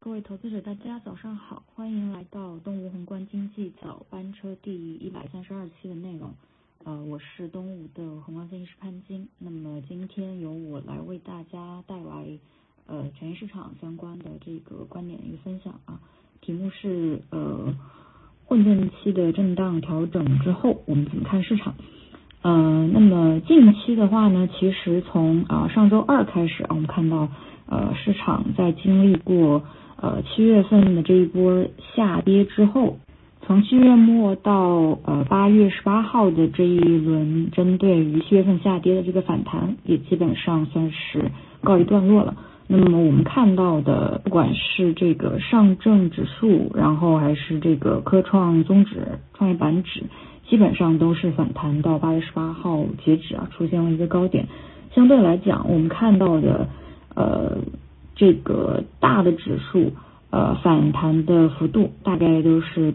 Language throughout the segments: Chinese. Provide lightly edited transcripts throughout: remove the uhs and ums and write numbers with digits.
各位投资者，大家早上好，欢迎来到东吴宏观经济早班车第132期的内容。我是东吴的宏观分析师潘金。那么今天由我来为大家带来产业市场相关的这个观点的一个分享啊。题目是混沌期的震荡调整之后，我们怎么看市场？那么近期的话呢，其实从上周二开始我们看到市场在经历过7月份的这一波下跌之后，从7月末到8月18号的这一轮针对于7月份下跌的这个反弹，也基本上算是告一段落了。那么我们看到的，不管是这个上证指数，然后还是这个科创综指、创业板指，基本上都是反弹到8月18号截止出现了一个高点。相对来讲，我们看到的这个大的指数反弹的幅度大概都是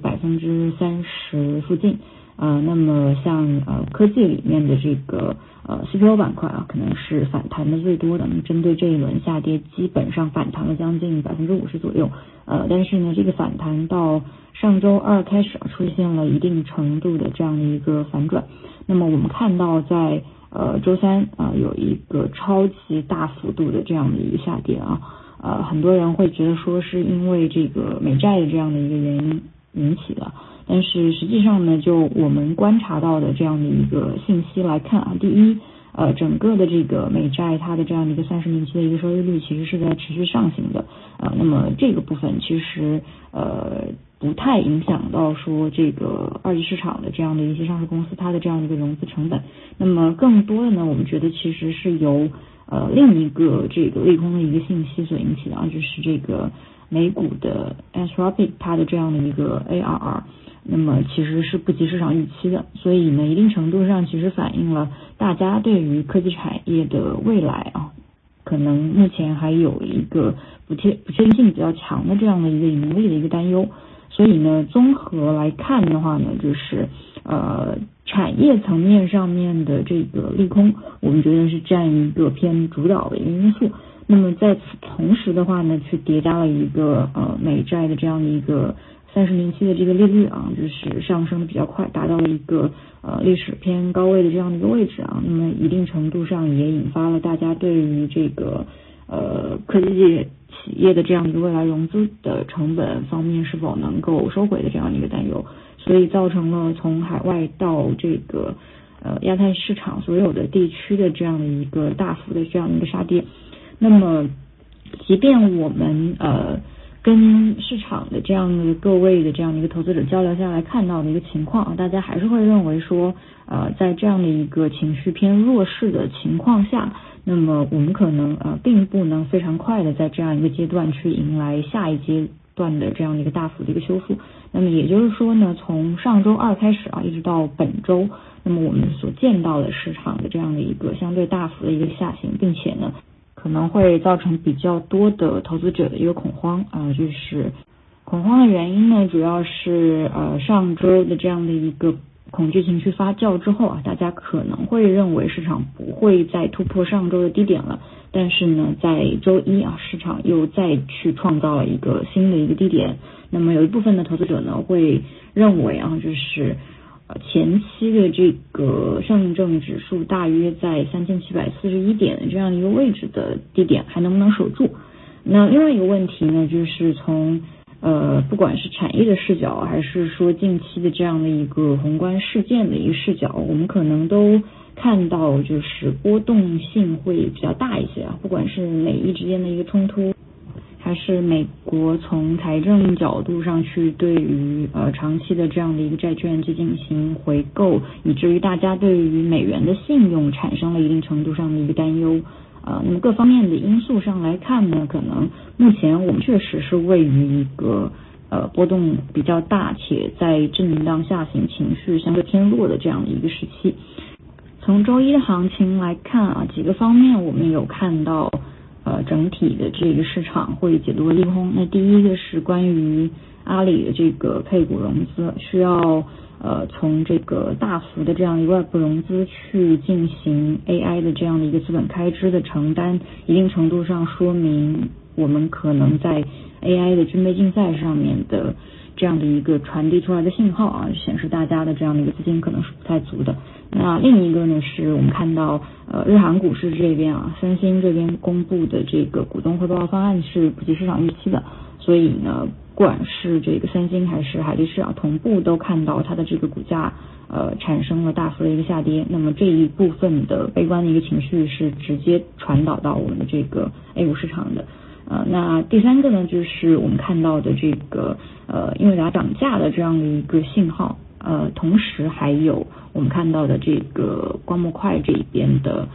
30%附近。那么像科技里面的这个CPO 板块可能是反弹的最多的。那么针对这一轮下跌，基本上反弹了将近50%左右。但是呢，这个反弹到上周二开始出现了一定程度的这样的一个反转。那么我们看到在周三有一个超级大幅度的这样的一个下跌很多人会觉得说是因为这个美债的这样的一个原因引起的，但是实际上呢，就我们观察到的这样的一个信息来看第一，整个的这个美债它的这样的一个30年期的一个收益率其实是在持续上行的，那么这个部分其实不太影响到说这个二级市场的这样的一些上市公司它的这样的一个融资成本。那么更多的呢，我们觉得其实是由另一个这个利空的一个信息所引起的就是这个美股的 Anthropic 它的这样的一个 ARR， 那么其实是不及市场预期的，所以呢，一定程度上其实反映了大家对于科技产业的未来可能目前还有一个不确定性比较强的这样的一个盈利的一个担忧。所以呢，综合来看的话呢，就是产业层面上面的这个利空，我们觉得是占一个偏主导的一个因素。那么在此同时的话呢，去叠加了一个美债的这样的一个30年期的这个利率就是上升的比较快，达到了一个历史偏高位的这样的一个位置那么一定程度上也引发了大家对于这个科技企业的这样一个未来融资的成本方面是否能够收回的这样一个担忧，所以造成了从海外到这个亚太市场所有的地区的这样的一个大幅的这样一个杀跌。那么即便我们跟市场的这样的各位的这样的一个投资者交流下来看到的一个情况大家还是会认为说在这样的一个情绪偏弱势的情况下，那么我们可能并不能非常快的在这样一个阶段去迎来下一阶段的这样的一个大幅的一个修复。那么也就是说呢，从上周二开始一直到本周，那么我们所见到的市场的这样的一个相对大幅的一个下行，并且呢可能会造成比较多的投资者的一个恐慌就是恐慌的原因呢，主要是上周的这样的一个恐惧情绪发酵之后大家可能会认为市场不会再突破上周的低点了，但是呢在周一市场又再去创造了一个新的一个低点。那么有一部分的投资者呢会认为就是前期的这个上证指数大约在3741点的这样一个位置的低点还能不能守住。那另外一个问题呢，就是从不管是产业的视角还是说近期的这样的一个宏观事件的一个视角，我们可能都看到就是波动性会比较大一些不管是美意之间的一个冲突，还是美国从财政角度上去对于长期的这样的一个债券去进行回购，以至于大家对于美元的信用产生了一定程度上的一个担忧。那么各方面的因素上来看呢，可能目前我们确实是位于一个波动比较大且在震荡下行情绪相对偏弱的这样的一个时期。从周一的行情来看几个方面我们有看到整体的这个市场会解读利空。那第一个是关于阿里的这个配股融资需要从这个大幅的这样一个外部融资去进行 AI 的这样的一个资本开支的承担，一定程度上说明我们可能在 AI 的军备竞赛上面的这样的一个传递出来的信号啊，显示大家的这样的一个资金可能是不太足的。那另一个呢，是我们看到日韩股市这边啊，三星这边公布的这个股东回报方案是不及市场预期的，所以呢，不管是这个三星还是海力士啊，同步都看到它的这个股价产生了大幅的一个下跌。那么这一部分的悲观的一个情绪是直接传导到我们的这个 A 股市场的。那第三个呢，就是我们看到的这个英伟达涨价的这样的一个信号，同时还有我们看到的这个光模块这一边的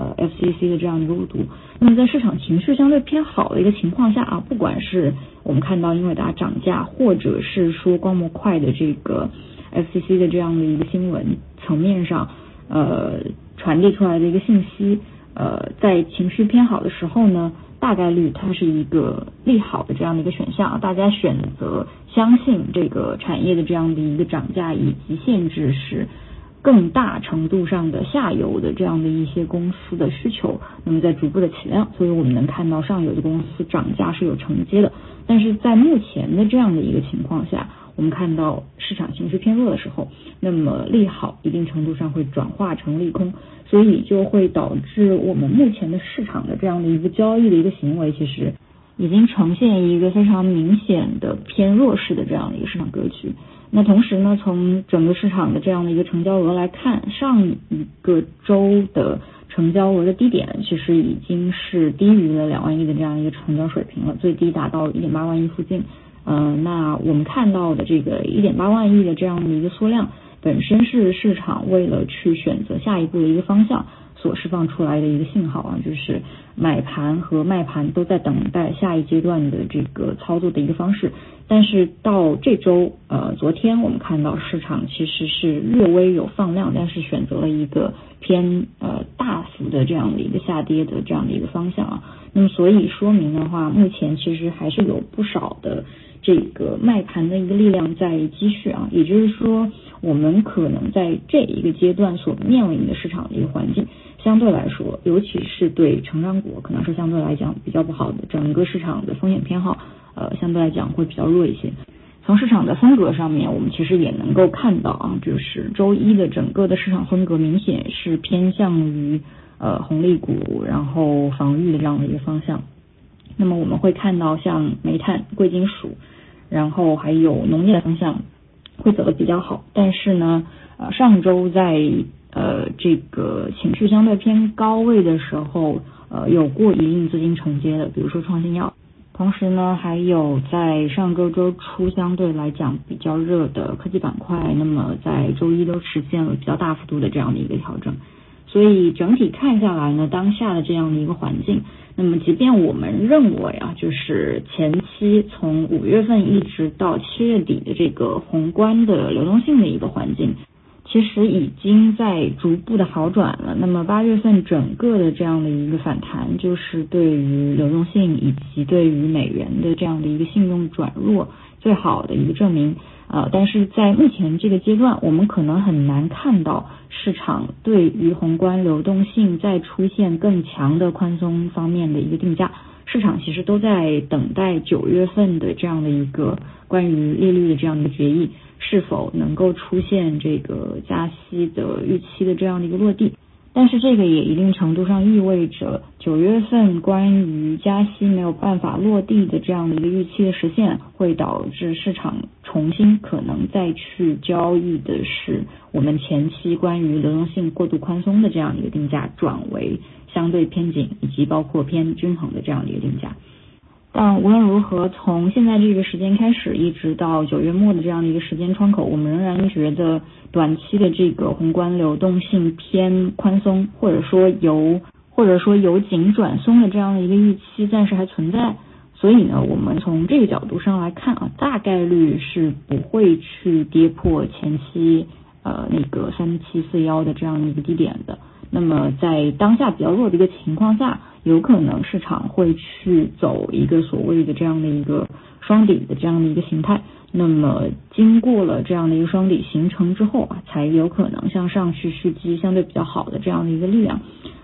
FCC 的这样的一个误读。那么在市场情绪相对偏好的一个情况下啊，不管是我们看到英伟达涨价，或者是说光模块的这个 FCC 的这样的一个新闻层面上传递出来的一个信息，在情绪偏好的时候呢，大概率它是一个利好的这样的一个选项，大家选择相信这个产业的这样的一个涨价，以及限制是更大程度上的下游的这样的一些公司的需求，那么在逐步的起量，所以我们能看到上游的公司涨价是有承接的。但是在目前的这样的一个情况下，我们看到市场情绪偏弱的时候，那么利好一定程度上会转化成利空，所以就会导致我们目前的市场的这样的一个交易的一个行为，其实已经呈现一个非常明显的偏弱势的这样的一个市场格局。那同时呢，从整个市场的这样的一个成交额来看，上一个周的成交额的低点其实已经是低于了2万亿的这样一个成交水平了，最低达到 1.8 万亿附近。那我们看到的这个 1.8 万亿的这样的一个缩量，本身是市场为了去选择下一步的一个方向所释放出来的一个信号啊，就是买盘和卖盘都在等待下一阶段的这个操作的一个方式。但是到这周昨天我们看到市场其实是略微有放量，但是选择了一个偏大幅的这样的一个下跌的这样的一个方向啊。那么所以说明的话，目前其实还是有不少的这个卖盘的一个力量在积蓄啊，也就是说我们可能在这一个阶段所面临的市场的一个环境，相对来说，尤其是对成长股可能是相对来讲比较不好的，整个市场的风险偏好相对来讲会比较弱一些。从市场的风格上面，我们其实也能够看到啊，就是周一的整个的市场风格明显是偏向于红利股，然后防御的这样的一个方向。那么我们会看到像煤炭、贵金属，然后还有农业的方向会走得比较好，但是呢，上周在这个情绪相对偏高位的时候，有过一定资金承接的，比如说创新药。同时呢，还有在上个周初相对来讲比较热的科技板块，那么在周一都实现了比较大幅度的这样的一个调整。所以整体看下来呢，当下的这样的一个环境，那么即便我们认为啊，就是前期从5月份一直到7月底的这个宏观的流动性的一个环境，其实已经在逐步的好转了。那么8月份整个的这样的一个反弹，就是对于流动性以及对于美元的这样的一个信用转弱最好的一个证明。但是在目前这个阶段，我们可能很难看到市场对于宏观流动性再出现更强的宽松方面的一个定价。市场其实都在等待9月份的这样的一个关于利率的这样的一个决议是否能够出现这个加息的预期的这样的一个落地。但是这个也一定程度上意味着9月份关于加息没有办法落地的这样的一个预期的实现，会导致市场重新可能再去交易的是我们前期关于流动性过度宽松的这样的一个定价，转为相对偏紧以及包括偏均衡的这样的一个定价。但无论如何，从现在这个时间开始一直到9月末的这样的一个时间窗口，我们仍然觉得短期的这个宏观流动性偏宽松，或者说由紧转松的这样的一个预期暂时还存在。所以呢，我们从这个角度上来看啊，大概率是不会去跌破前期那个3741的这样的一个低点的。那么在当下比较弱的一个情况下，有可能市场会去走一个所谓的这样的一个双底的这样的一个形态。那么经过了这样的一个双底形成之后啊，才有可能向上去蓄积相对比较好的这样的一个力量。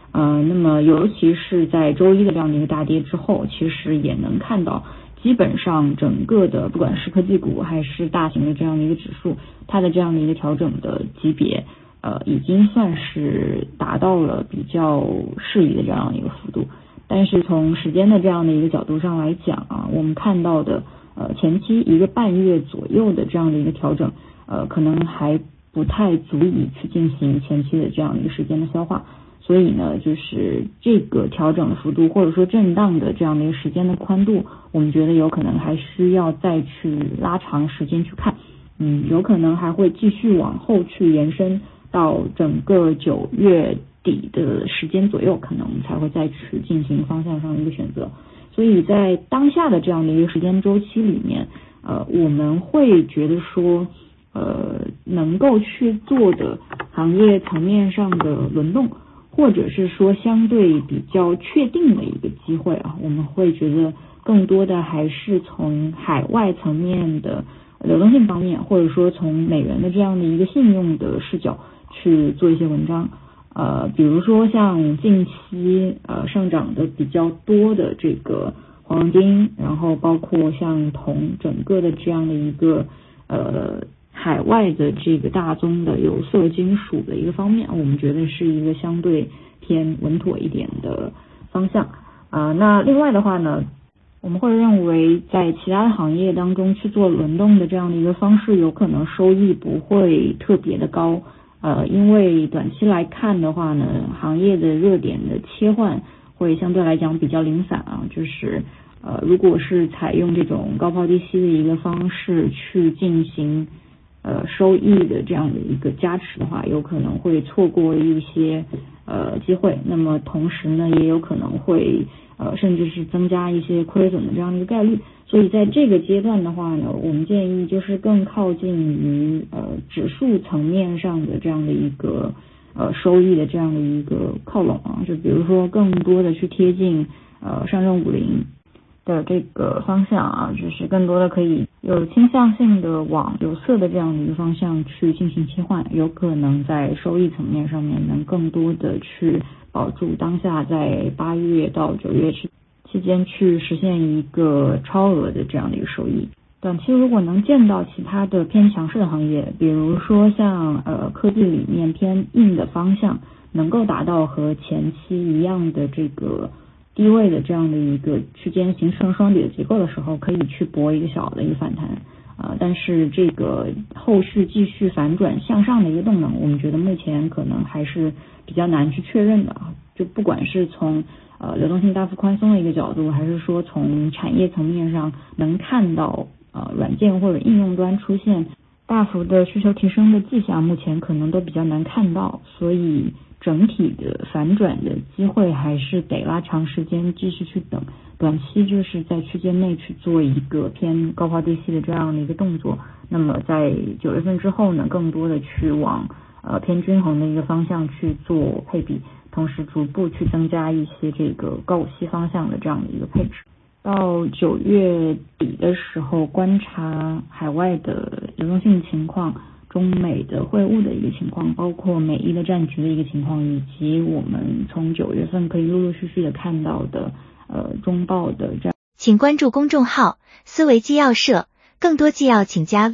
那么尤其是在周一的这样的一个大跌之后，其实也能看到基本上整个的不管是科技股还是大型的这样的一个指数，它的这样的一个调整的级别已经算是达到了比较适宜的这样一个幅度。但是从时间的这样的一个角度上来讲我们看到的前期1个半月左右的这样的一个调整可能还不太足以去进行前期的这样一个时间的消化。所以呢，就是这个调整的幅度或者说震荡的这样的一个时间的宽度，我们觉得有可能还需要再去拉长时间去看，有可能还会继续往后去延伸到整个9月底的时间左右，可能才会再去进行方向上的一个选择。所以在当下的这样的一个时间周期里面，我们会觉得说，能够去做的行业层面上的轮动，或者是说相对比较确定的一个机会我们会觉得更多的还是从海外层面的流动性方面，或者说从美元的这样的一个信用的视角去做一些文章。比如说像近期上涨的比较多的这个黄金，然后包括像铜，整个的这样的一个海外的这个大宗的有色金属的一个方面，我们觉得是一个相对偏稳妥一点的方向。那另外的话呢，我们会认为在其他的行业当中去做轮动的这样的一个方式，有可能收益不会特别的高。因为短期来看的话呢，行业的热点的切换会相对来讲比较零散就是如果是采用这种高抛低吸的一个方式去进行收益的这样的一个加持的话，有可能会错过一些机会，那么同时呢也有可能会甚至是增加一些亏损的这样的一个概率。所以在这个阶段的话呢，我们建议就是更靠近于指数层面上的这样的一个收益的这样的一个靠拢就比如说更多的去贴近上证50的这个方向就是更多的可以有倾向性的往有色的这样的一个方向去进行切换，有可能在收益层面上面能更多的去保住当下在8月到9月期间去实现一个超额的这样的一个收益。短期如果能见到其他的偏强势的行业，比如说像科技里面偏硬的方向能够达到和前期一样的这个低位的这样的一个区间形成双底的结构的时候，可以去搏一个小的一个反弹但是这个后续继续反转向上的一个动能，我们觉得目前可能还是比较难去确认的就不管是从流动性大幅宽松的一个角度，还是说从产业层面上能看到软件或者应用端出现大幅的需求提升的迹象，目前可能都比较难看到，所以整体的反转的机会还是得拉长时间继续去等。短期就是在区间内去做一个偏高抛低吸的这样的一个动作，那么在9月份之后呢，更多的去往偏均衡的一个方向去做配比，同时逐步去增加一些这个高股息方向的这样的一个配置。到9月底的时候，观察海外的流动性情况，中美的汇务的一个情况，包括美伊的战局的一个情况，以及我们从9月份可以陆陆续续的看到的中报的这样。 请关注公众号思维纪要社，更多纪要请加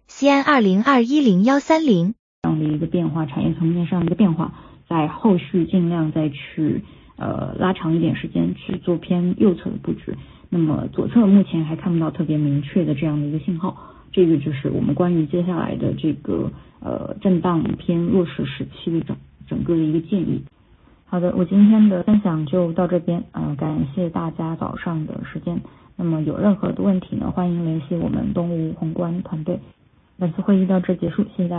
V CN20210130 这样的一个变化，产业层面上的一个变化，在后续尽量再去拉长一点时间去做偏右侧的布局。那么左侧目前还看不到特别明确的这样的一个信号，这个就是我们关于接下来的这个震荡偏弱势时期的整个的一个建议。好的，我今天的分享就到这边感谢大家早上的时间。那么有任何的问题呢，欢迎联系我们东吴宏观团队。本次会议到这结束，谢谢大家。